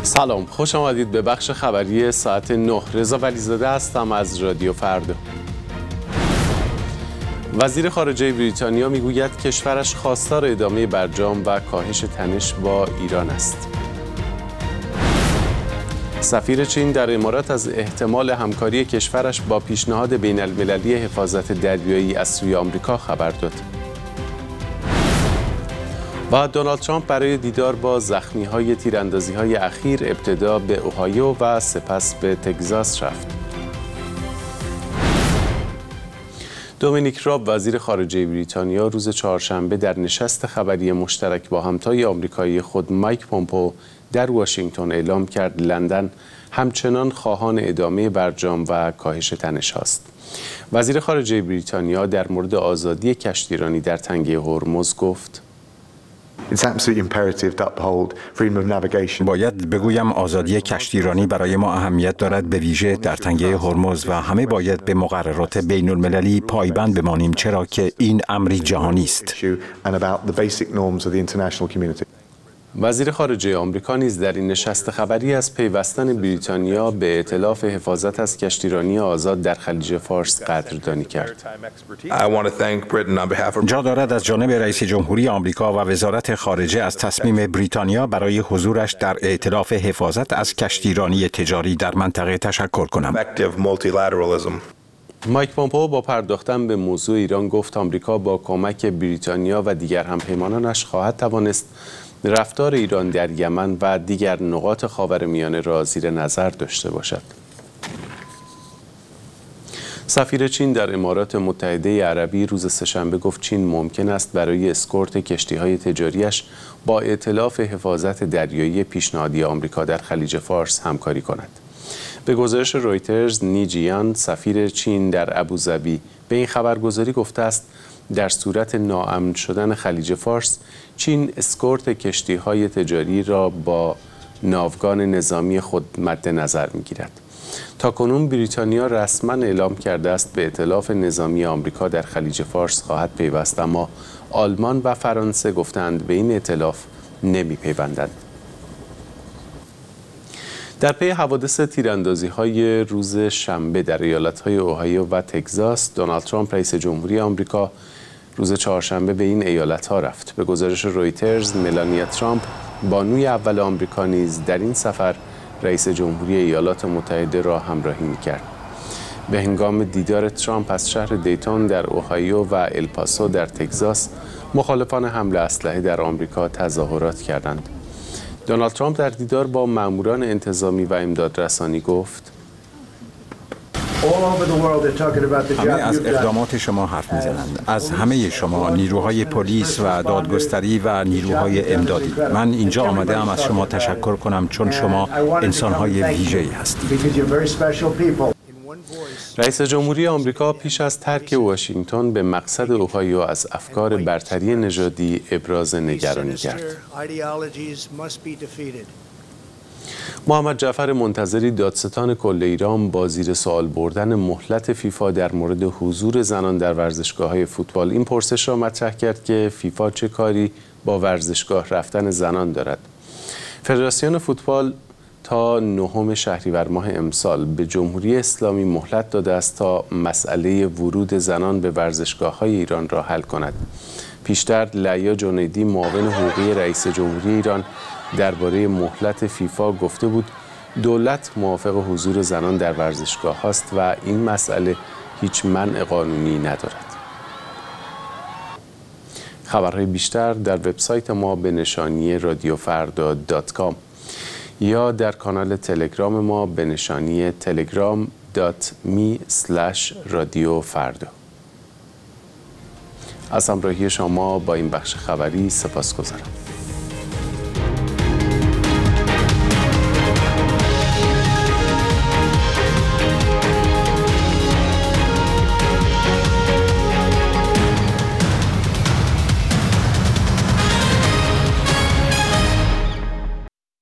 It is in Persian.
سلام، خوش آمدید به بخش خبری ساعت 9. رضا ولیزاده هستم از رادیو فردا. وزیر خارجه بریتانیا میگوید کشورش خواستار ادامه برجام و کاهش تنش با ایران است. سفیر چین در امارات از احتمال همکاری کشورش با پیشنهاد بین المللی حفاظت دریایی از سوی آمریکا خبر داد. و دونالد ترامپ برای دیدار با زخمی‌های تیراندازی‌های اخیر ابتدا به اوهایو و سپس به تگزاس رفت. دومینیک راب وزیر خارجه بریتانیا روز چهارشنبه در نشست خبری مشترک با همتای آمریکایی خود مایک پومپئو در واشنگتن اعلام کرد لندن همچنان خواهان ادامه برجام و کاهش تنش است. وزیر خارجه بریتانیا در مورد آزادی کشتیرانی در تنگه هرمز گفت: باید بگویم آزادی کشتیرانی برای ما اهمیت دارد، به ویژه در تنگه هرمز، و همه باید به مقررات بین المللی پایبند بمانیم، چرا که این امری جهانی است. وزیر خارجه آمریکا نیز در این نشست خبری از پیوستن بریتانیا به ائتلاف حفاظت از کشتیرانی آزاد در خلیج فارس قدردانی کرد. جا دارد از جانب رئیس جمهوری آمریکا و وزارت خارجه از تصمیم بریتانیا برای حضورش در ائتلاف حفاظت از کشتیرانی تجاری در منطقه تشکر کنم. مایک پومپئو با پرداختن به موضوع ایران گفت آمریکا با کمک بریتانیا و دیگر همپیمانانش خواهد توانست رفتار ایران در یمن و دیگر نقاط خاورمیانه را زیر نظر داشته باشد. سفیر چین در امارات متحده عربی روز سه‌شنبه گفت چین ممکن است برای اسکورت کشتی‌های تجاریش با ائتلاف حفاظت دریایی پیشنهادی آمریکا در خلیج فارس همکاری کند. به گزارش رویترز، نی جیان سفیر چین در ابوظبی به این خبرگزاری گفته است در صورت ناامن شدن خلیج فارس، چین اسکورت کشتی‌های تجاری را با ناوگان نظامی خود مد نظر می‌گیرد. تاکنون بریتانیا رسما اعلام کرده است به ائتلاف نظامی آمریکا در خلیج فارس خواهد پیوست، اما آلمان و فرانسه گفتند به این ائتلاف نمی‌پیوندند. در پی حوادث تیراندازی‌های روز شنبه در ایالت‌های اوهایو و تگزاس، دونالد ترامپ رئیس جمهوری آمریکا روز چهارشنبه به این ایالت‌ها رفت. به گزارش رویترز، ملانیا ترامپ بانوی اول آمریکا نیز در این سفر رئیس جمهوری ایالات متحده را همراهی می‌کرد. به هنگام دیدار ترامپ از شهر دیتون در اوهایو و الپاسو در تگزاس، مخالفان حمل اسلحه در آمریکا تظاهرات کردند. دونالد ترامپ در دیدار با ماموران انتظامی و امدادرسانی گفت: همه از اقدامات شما حرف میزنند، از همه شما، نیروهای پلیس و دادگستری و نیروهای امدادی. من اینجا آمده ام از شما تشکر کنم، چون شما انسانهای ویژه‌ای هستید. رئیس جمهوری آمریکا پیش از ترک واشنگتن به مقصد اوهایو از افکار برتری نژادی ابراز نگرانی کرد. محمد جعفر منتظری، دادستان کل ایران، با زیر سوال بردن مهلت فیفا در مورد حضور زنان در ورزشگاه‌های فوتبال این پرسش را مطرح کرد که فیفا چه کاری با ورزشگاه رفتن زنان دارد. فدراسیون فوتبال تا 9 شهریور ماه امسال به جمهوری اسلامی مهلت داده است تا مسئله ورود زنان به ورزشگاه‌های ایران را حل کند. پیشتر لعیا جنیدی، معاون حقوقی رئیس جمهوری ایران، درباره مهلت فیفا گفته بود دولت موافق حضور زنان در ورزشگاه هاست و این مسئله هیچ منع قانونی ندارد. خبرهای بیشتر در وبسایت ما به نشانی radiofarda.com یا در کانال تلگرام ما به نشانی telegram.me/radiofarda. از همراهی شما با این بخش خبری سپاسگزارم.